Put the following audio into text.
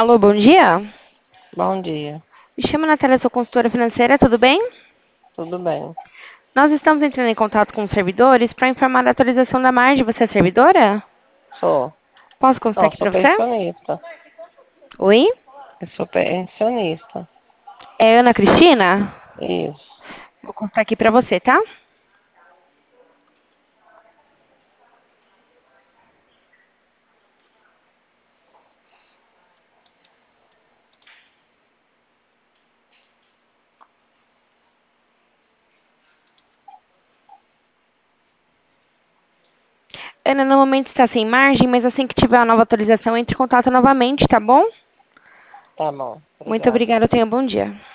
Alô, bom dia. Bom dia, Me chamo Natália, sou consultora financeira, tudo bem? tudo bem? Nós estamos entrando em contato com os servidores para informar a atualização da margem. Você é servidora? Sou. Posso consultar Não, aqui sou para você? pensionista. Oi? Eu sou pensionista. É Ana Cristina? Isso. Vou consultar aqui para você, tá? Ana, no momento está sem margem, mas assim que tiver uma nova atualização, entre em contato novamente, tá bom? Tá bom. Muito Obrigada. obrigada, tenha um bom dia.